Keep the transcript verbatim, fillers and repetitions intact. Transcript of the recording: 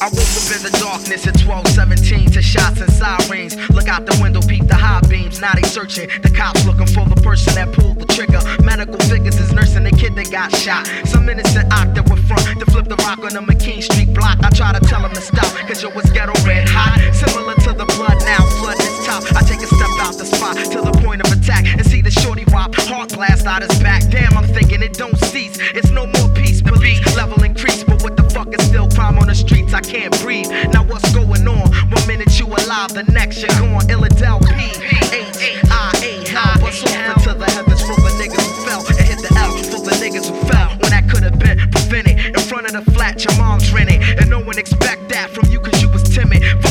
I woke up in the darkness at twelve seventeen to shots and sirens. Look out the window, peep the high beams. Now they searching. The cops looking for the person that pulled the trigger. Medical figures is nursing the kid that got shot. Some innocent oct that were front to flip the rock on the McKean Street block. I try to tell him to stop, cause yo, it's ghetto red hot. Similar to the blood now, flood this top. I take a step out the spot to the point of attack and see the shorty wop, heart blast out his back. Damn, I'm thinking it don't cease. It's no more peace, police level increase. But what the fuck is still crime on the streets? I can't breathe. Now what's going on? One minute you alive, the next you're gone. Illidel P H I A hell. Bust off into the heavens for the niggas who fell and hit the L for the niggas who fell when that could have been prevented. In front of the flat, your mom's renting, and no one expect that from you cause you was timid.